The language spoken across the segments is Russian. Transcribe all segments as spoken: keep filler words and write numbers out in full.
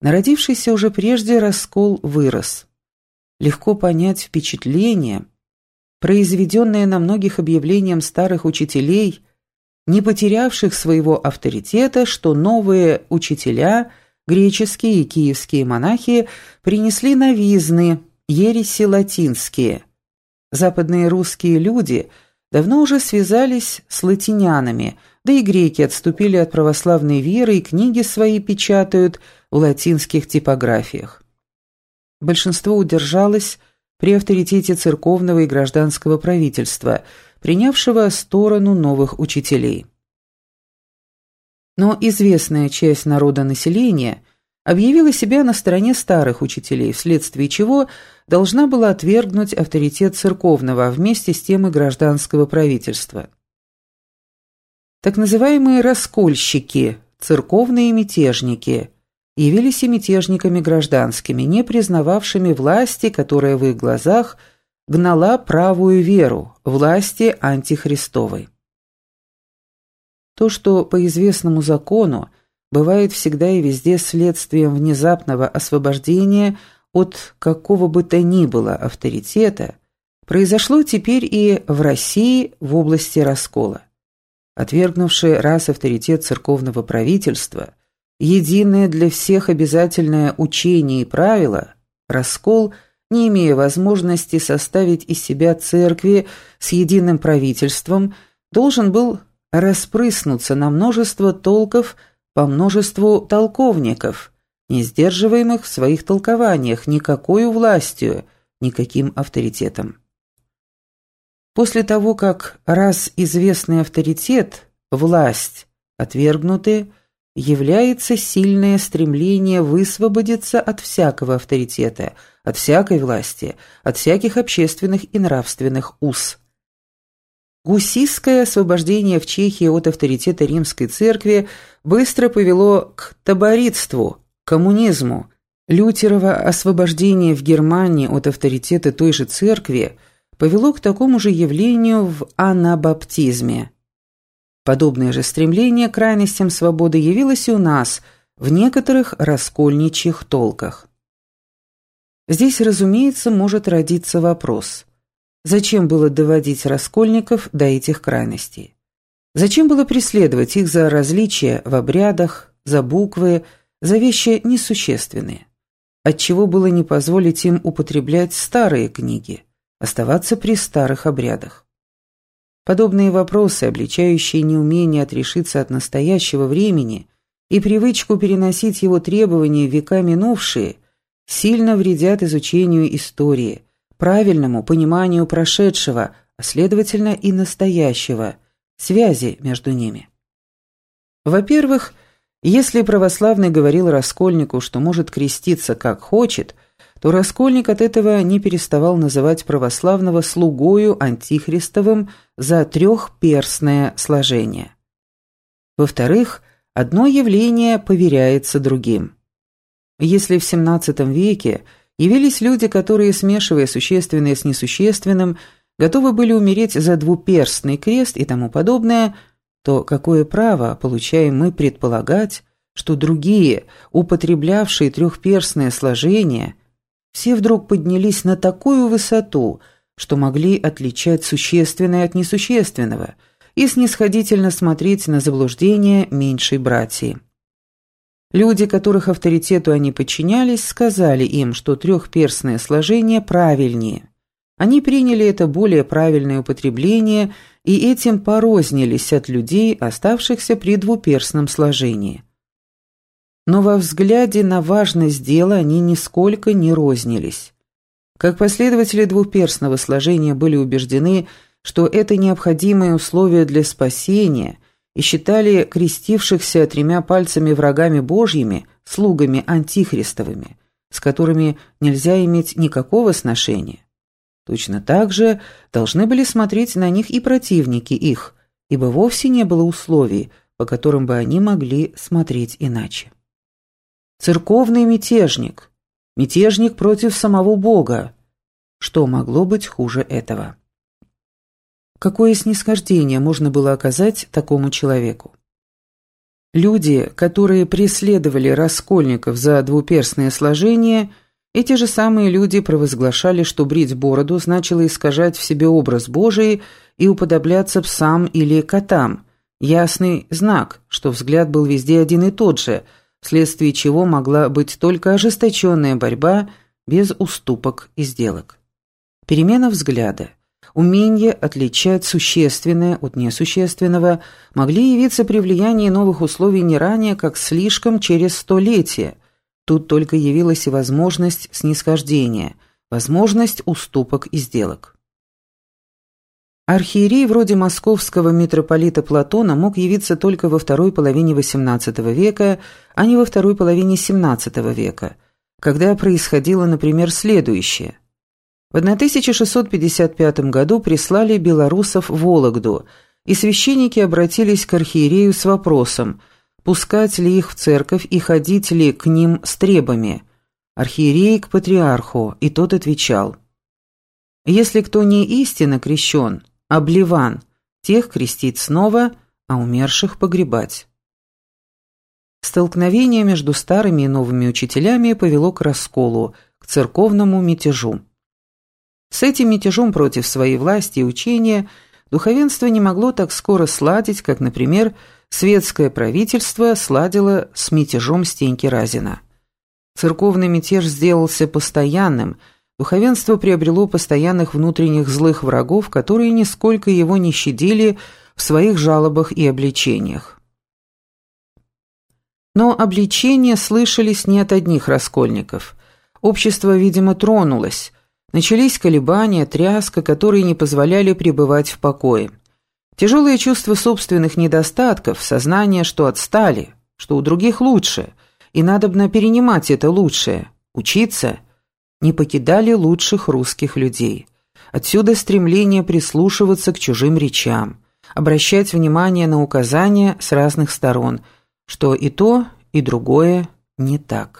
Народившийся уже прежде раскол вырос. Легко понять впечатление, произведенное на многих объявлением старых учителей, не потерявших своего авторитета, что новые учителя, греческие и киевские монахи, принесли новизны, ереси латинские. Западные русские люди давно уже связались с латинянами, да и греки отступили от православной веры и книги свои печатают в латинских типографиях. Большинство удержалось при авторитете церковного и гражданского правительства, принявшего сторону новых учителей. Но известная часть народонаселения объявила себя на стороне старых учителей, вследствие чего должна была отвергнуть авторитет церковного, а вместе с тем и гражданского правительства. Так называемые раскольщики, церковные мятежники, явились и мятежниками гражданскими, не признававшими власти, которая в их глазах гнала правую веру, власти антихристовой. То, что по известному закону бывает всегда и везде следствием внезапного освобождения от какого бы то ни было авторитета, произошло теперь и в России в области раскола. Отвергнувший раз авторитет церковного правительства, единое для всех обязательное учение и правило, раскол, не имея возможности составить из себя церкви с единым правительством, должен был распрыснуться на множество толков по множеству толковников, не сдерживаемых в своих толкованиях никакой властью, никаким авторитетом. После того, как раз известный авторитет, власть, отвергнуты, является сильное стремление высвободиться от всякого авторитета, от всякой власти, от всяких общественных и нравственных уз. Гусистское освобождение в Чехии от авторитета римской церкви быстро повело к таборитству, коммунизму. Лютерово освобождение в Германии от авторитета той же церкви повело к такому же явлению в анабаптизме. Подобное же стремление к крайностям свободы явилось и у нас в некоторых раскольничьих толках. Здесь, разумеется, может родиться вопрос: зачем было доводить раскольников до этих крайностей? Зачем было преследовать их за различия в обрядах, за буквы, за вещи несущественные? Отчего было не позволить им употреблять старые книги, оставаться при старых обрядах? Подобные вопросы, обличающие неумение отрешиться от настоящего времени и привычку переносить его требования в века минувшие, сильно вредят изучению истории, правильному пониманию прошедшего, а следовательно и настоящего, связи между ними. Во-первых, если православный говорил раскольнику, что может креститься как хочет, то раскольник от этого не переставал называть православного слугою антихристовым за трехперстное сложение. Во-вторых, одно явление поверяется другим. Если в семнадцатом веке явились люди, которые, смешивая существенное с несущественным, готовы были умереть за двуперстный крест и тому подобное, то какое право получаем мы предполагать, что другие, употреблявшие трехперстное сложение, все вдруг поднялись на такую высоту, что могли отличать существенное от несущественного и снисходительно смотреть на заблуждения меньшей братьи. Люди, которых авторитету они подчинялись, сказали им, что трехперстное сложение правильнее. Они приняли это более правильное употребление и этим порознились от людей, оставшихся при двуперстном сложении. Но во взгляде на важность дела они нисколько не рознились. Как последователи двуперстного сложения были убеждены, что это необходимое условие для спасения, и считали крестившихся тремя пальцами врагами Божьими, слугами антихристовыми, с которыми нельзя иметь никакого сношения, точно так же должны были смотреть на них и противники их, ибо вовсе не было условий, по которым бы они могли смотреть иначе. Церковный мятежник, мятежник против самого Бога. Что могло быть хуже этого? Какое снисхождение можно было оказать такому человеку? Люди, которые преследовали раскольников за двуперстное сложение, эти же самые люди провозглашали, что брить бороду значило искажать в себе образ Божий и уподобляться псам или котам. Ясный знак, что взгляд был везде один и тот же, вследствие чего могла быть только ожесточенная борьба без уступок и сделок. Перемена взгляда, умение отличать существенное от несущественного могли явиться при влиянии новых условий не ранее, как слишком через столетия. Тут только явилась и возможность снисхождения, возможность уступок и сделок. Архиерей вроде московского митрополита Платона мог явиться только во второй половине восемнадцатого века, а не во второй половине семнадцатого века, когда происходило, например, следующее. В тысяча шестьсот пятьдесят пятом году прислали белорусов в Вологду, и священники обратились к архиерею с вопросом, пускать ли их в церковь и ходить ли к ним с требами. Архиерей к патриарху, и тот отвечал: «Если кто не истинно крещен, обливан, тех крестить снова, а умерших погребать». Столкновение между старыми и новыми учителями повело к расколу, к церковному мятежу. С этим мятежом против своей власти и учения духовенство не могло так скоро сладить, как, например, светское правительство сладило с мятежом Стеньки Разина. Церковный мятеж сделался постоянным, духовенство приобрело постоянных внутренних злых врагов, которые нисколько его не щадили в своих жалобах и обличениях. Но обличения слышались не от одних раскольников. Общество, видимо, тронулось. Начались колебания, тряска, которые не позволяли пребывать в покое. Тяжелое чувство собственных недостатков, сознание, что отстали, что у других лучше, и надобно перенимать это лучшее, учиться, не покидали лучших русских людей. Отсюда стремление прислушиваться к чужим речам, обращать внимание на указания с разных сторон, что и то, и другое не так.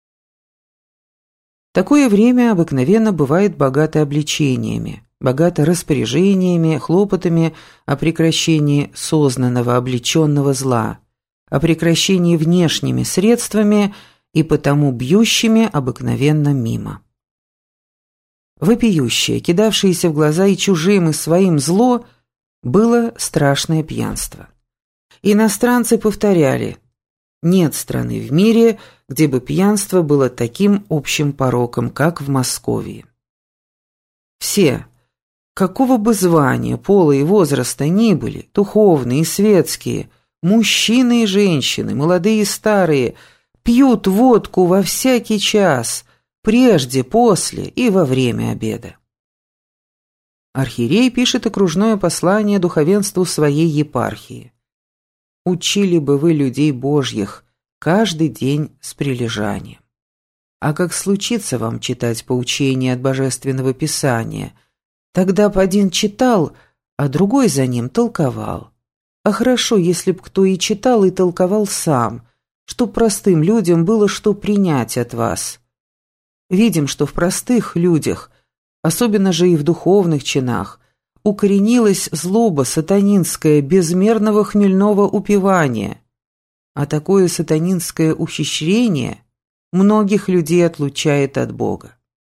Такое время обыкновенно бывает богато обличениями, богато распоряжениями, хлопотами о прекращении сознанного облеченного зла, о прекращении внешними средствами и потому бьющими обыкновенно мимо. Вопиющее, кидавшееся в глаза и чужим, и своим зло, было страшное пьянство. Иностранцы повторяли: нет страны в мире, где бы пьянство было таким общим пороком, как в Москве. Все, какого бы звания, пола и возраста ни были, духовные и светские, мужчины и женщины, молодые и старые, пьют водку во всякий час, прежде, после и во время обеда. Архиерей пишет окружное послание духовенству своей епархии. «Учили бы вы людей Божьих каждый день с прилежанием. А как случится вам читать поучения от Божественного Писания, тогда б один читал, а другой за ним толковал. А хорошо, если б кто и читал, и толковал сам, чтоб простым людям было что принять от вас. Видим, что в простых людях, особенно же и в духовных чинах, укоренилась злоба сатанинская безмерного хмельного упивания, а такое сатанинское ухищрение многих людей отлучает от Бога.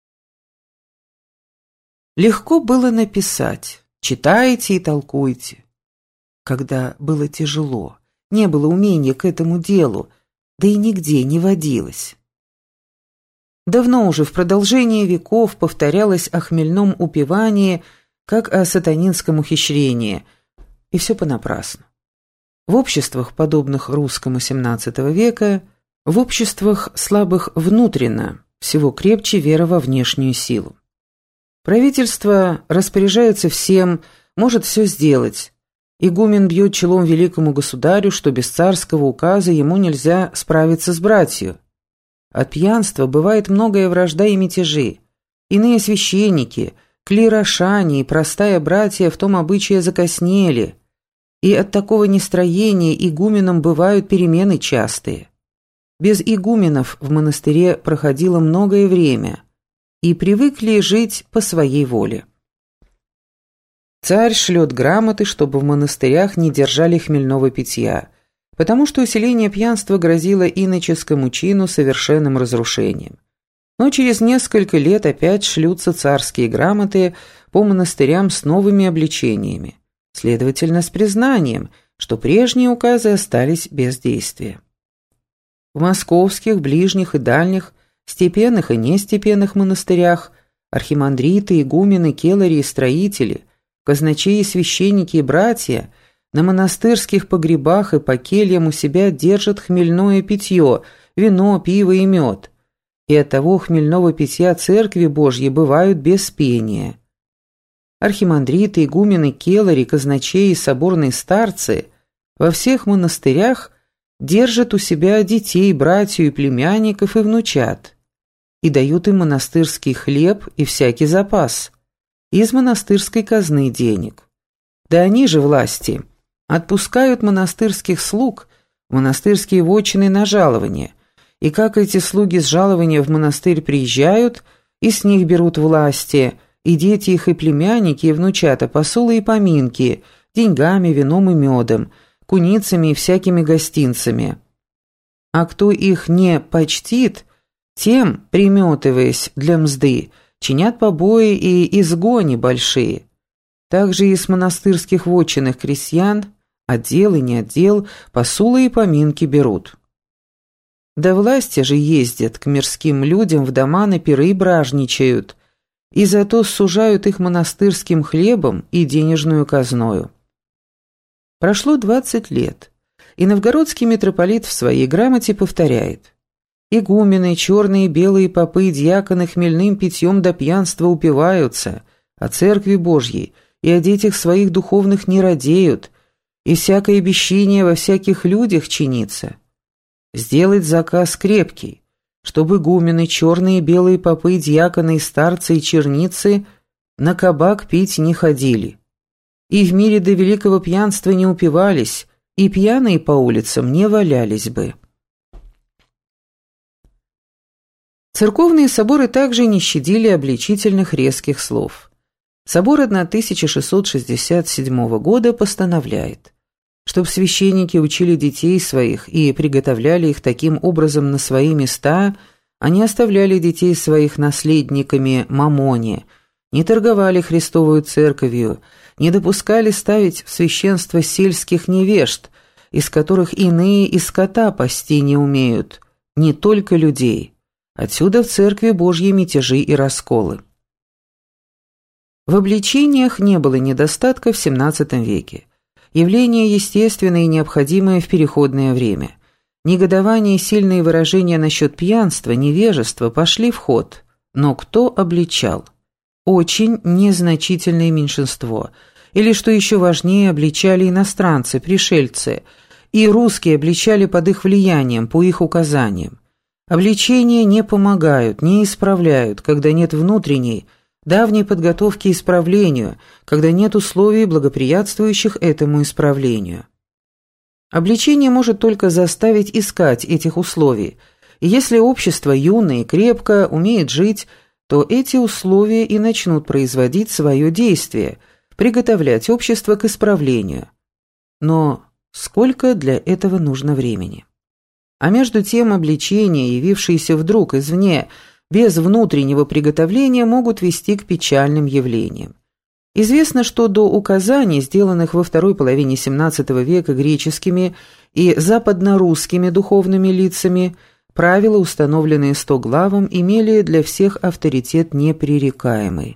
Легко было написать «читайте и толкуйте», когда было тяжело, не было умения к этому делу, да и нигде не водилось. Давно уже в продолжении веков повторялось о хмельном упивании, как о сатанинском ухищрении, и все понапрасну. В обществах, подобных русскому семнадцатого века, в обществах слабых внутренно, всего крепче вера во внешнюю силу. Правительство распоряжается всем, может все сделать. Игумен бьет челом великому государю, что без царского указа ему нельзя справиться с братью. От пьянства бывает многое вражда и мятежи. Иные священники, клирошане и простая братья в том обычае закоснели, и от такого нестроения игуменам бывают перемены частые. Без игуменов в монастыре проходило многое время, и привыкли жить по своей воле. Царь шлет грамоты, чтобы в монастырях не держали хмельного питья, потому что усиление пьянства грозило иноческому чину совершенным разрушением. Но через несколько лет опять шлются царские грамоты по монастырям с новыми обличениями, следовательно, с признанием, что прежние указы остались без действия. В московских, ближних и дальних, степенных и нестепенных монастырях архимандриты, игумены, келари и строители, казначеи, священники и братья на монастырских погребах и по кельям у себя держат хмельное питье, вино, пиво и мед, и от того хмельного питья церкви Божьей бывают без пения. Архимандриты, игумены, келари, казначеи и соборные старцы во всех монастырях держат у себя детей, братью и племянников и внучат, и дают им монастырский хлеб и всякий запас, из монастырской казны денег. Да они же, власти, отпускают монастырских слуг в монастырские вотчины на жалование, и как эти слуги с жалования в монастырь приезжают, и с них берут власти, и дети их, и племянники, и внучата, посулы и поминки, деньгами, вином и медом, куницами и всякими гостинцами. А кто их не почтит, тем, приметываясь для мзды, чинят побои и изгони большие. Также и с монастырских вотчинных крестьян, отдел и не отдел, посулы и поминки берут. Да власти же ездят к мирским людям в дома на пиры и бражничают, и зато сужают их монастырским хлебом и денежную казною. Прошло двадцать лет, и новгородский митрополит в своей грамоте повторяет: «Игумены, черные и белые попы и дьяконы хмельным питьем до пьянства упиваются, о церкви Божьей и о детях своих духовных не радеют, и всякое обещание во всяких людях чинится. Сделать заказ крепкий, чтобы игумены, черные и белые попы, дьяконы, старцы и черницы на кабак пить не ходили, и в мире до великого пьянства не упивались, и пьяные по улицам не валялись бы». Церковные соборы также не щадили обличительных резких слов. Собор тысяча шестьсот шестьдесят седьмого года постановляет, чтоб священники учили детей своих и приготовляли их таким образом на свои места, а не оставляли детей своих наследниками мамоне, не торговали Христовую церковью, не допускали ставить в священство сельских невежд, из которых иные и скота пасти не умеют, не только людей. Отсюда в церкви Божьей мятежи и расколы. В обличениях не было недостатка в семнадцатом веке. Явление естественное и необходимое в переходное время. Негодование и сильные выражения насчет пьянства, невежества пошли в ход. Но кто обличал? Очень незначительное меньшинство. Или, что еще важнее, обличали иностранцы, пришельцы. И русские обличали под их влиянием, по их указаниям. Обличения не помогают, не исправляют, когда нет внутренней, давней подготовки к исправлению, когда нет условий, благоприятствующих этому исправлению. Обличение может только заставить искать этих условий, и если общество юное и крепко умеет жить, то эти условия и начнут производить свое действие, приготовлять общество к исправлению. Но сколько для этого нужно времени? А между тем обличения, явившиеся вдруг извне, без внутреннего приготовления, могут вести к печальным явлениям. Известно, что до указаний, сделанных во второй половине семнадцатого века греческими и западнорусскими духовными лицами, правила, установленные стоглавом, имели для всех авторитет непререкаемый.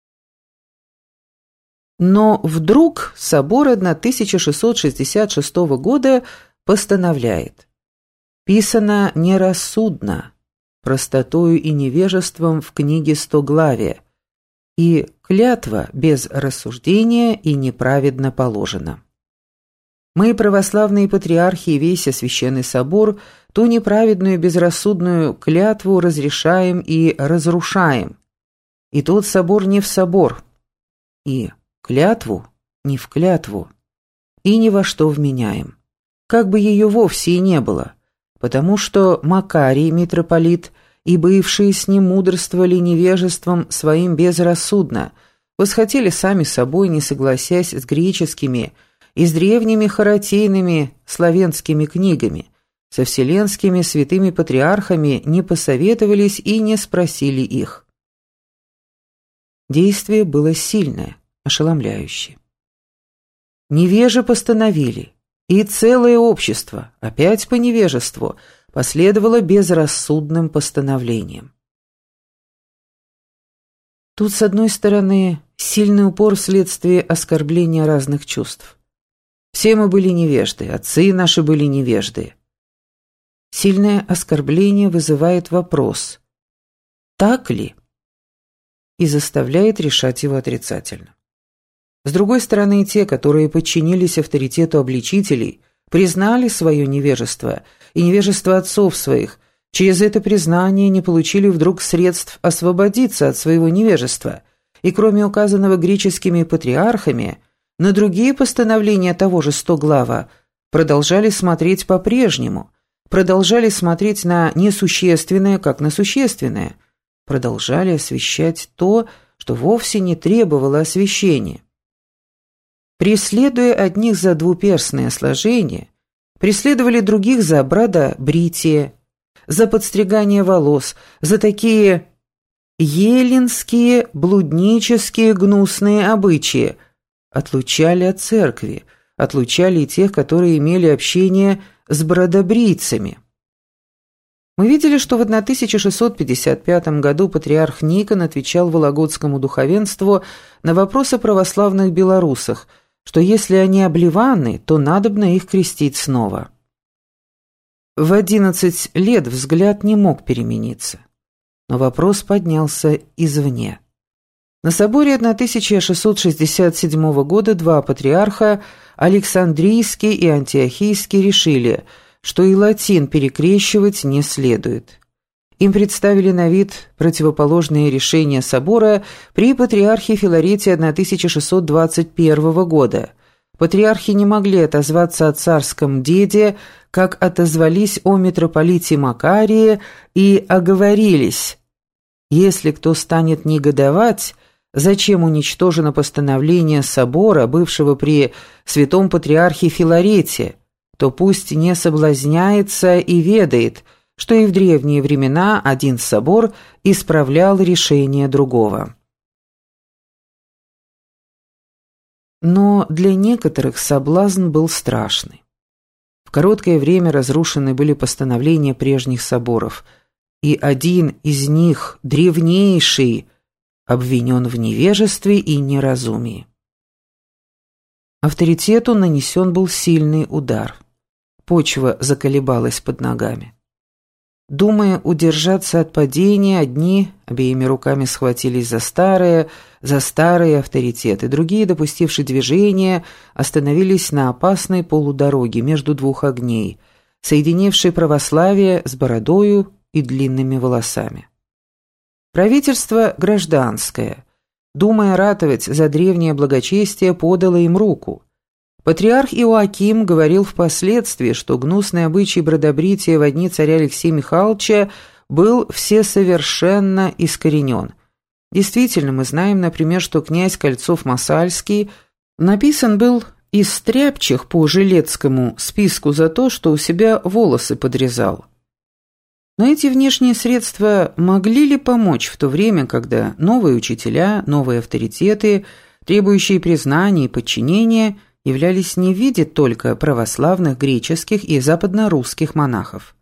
Но вдруг собор тысяча шестьсот шестьдесят шестого года постановляет: «Писано нерассудно, простотою и невежеством в книге Стоглавия, и клятва без рассуждения и неправедно положена. Мы, православные патриархи и весь Священный Собор, ту неправедную безрассудную клятву разрешаем и разрушаем, и тот собор не в собор, и клятву не в клятву, и ни во что вменяем, как бы ее вовсе и не было, потому что Макарий, митрополит, и бывшие с ним мудрствовали невежеством своим безрассудно, восхотели сами собой, не согласясь с греческими, и с древними харатейными славянскими книгами, со вселенскими святыми патриархами не посоветовались и не спросили их. Действие было сильное, ошеломляющее. Невежи постановили, и целое общество, опять по невежеству, последовало безрассудным постановлениям. Тут, с одной стороны, сильный упор вследствие оскорбления разных чувств. Все мы были невежды, отцы наши были невежды. Сильное оскорбление вызывает вопрос «так ли?» и заставляет решать его отрицательно. С другой стороны, те, которые подчинились авторитету обличителей, признали свое невежество и невежество отцов своих, через это признание не получили вдруг средств освободиться от своего невежества, и кроме указанного греческими патриархами, на другие постановления того же Стоглава продолжали смотреть по-прежнему, продолжали смотреть на несущественное, как на существенное, продолжали освящать то, что вовсе не требовало освящения. Преследуя одних за двуперстное сложение, преследовали других за бродобритие, за подстригание волос, за такие еленские, блуднические, гнусные обычаи, отлучали от церкви, отлучали и тех, которые имели общение с бродобрийцами. Мы видели, что в тысяча шестьсот пятьдесят пятом году патриарх Никон отвечал вологодскому духовенству на вопрос о православных белорусах, что если они обливаны, то надобно их крестить снова. В одиннадцать лет взгляд не мог перемениться, но вопрос поднялся извне. На соборе тысяча шестьсот шестьдесят седьмого года два патриарха, Александрийский и Антиохийский, решили, что и латин перекрещивать не следует. Им представили на вид противоположные решения собора при патриархе Филарете тысяча шестьсот двадцать первого года. Патриархи не могли отозваться о царском деде, как отозвались о митрополите Макарии, и оговорились: если кто станет негодовать, зачем уничтожено постановление собора, бывшего при святом патриархе Филарете, то пусть не соблазняется и ведает, что и в древние времена один собор исправлял решение другого. Но для некоторых соблазн был страшный. В короткое время разрушены были постановления прежних соборов, и один из них, древнейший, обвинен в невежестве и неразумии. Авторитету нанесен был сильный удар. Почва заколебалась под ногами. Думая удержаться от падения, одни обеими руками схватились за старые, за старые авторитеты, другие, допустившие движение, остановились на опасной полудороге между двух огней, соединившей православие с бородою и длинными волосами. Правительство гражданское, думая ратовать за древнее благочестие, подало им руку. Патриарх Иоаким говорил впоследствии, что гнусный обычай бродобрития во дни царя Алексея Михайловича был всесовершенно искоренен. Действительно, мы знаем, например, что князь Кольцов-Масальский написан был из стряпчих по жилецкому списку за то, что у себя волосы подрезал. Но эти внешние средства могли ли помочь в то время, когда новые учителя, новые авторитеты, требующие признания и подчинения, являлись не в виде только православных греческих и западнорусских монахов?